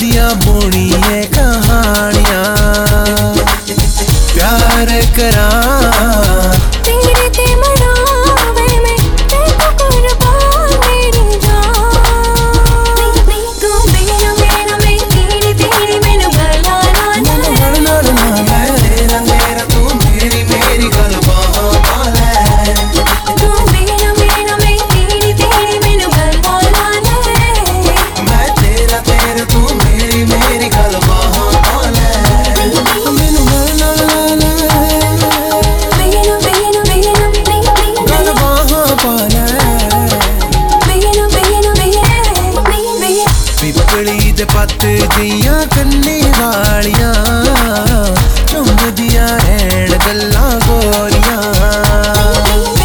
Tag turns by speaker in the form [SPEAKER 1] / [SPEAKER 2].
[SPEAKER 1] दिया बुनी है कहानियां प्यार करा
[SPEAKER 2] तेरे ते मनावे मैं तेको कुर्बान मेरी जान तू मेरा मेरा मैं तेरी तेरी मैनू गला ला
[SPEAKER 1] मैं तेरा तेरा तू मेरी मेरी गल बाहां पा लै
[SPEAKER 2] तू मेरा मेरा मैं तेरी तेरी मैनू गला ला
[SPEAKER 1] मैं तेरा तेरा तू मेरी मेरी गल बाहां पा लै मैनू गल बाहां पा लै पिपली दे पत्त जियां कन्ने वालियां झुमदियां रहण गल्लां गोरियां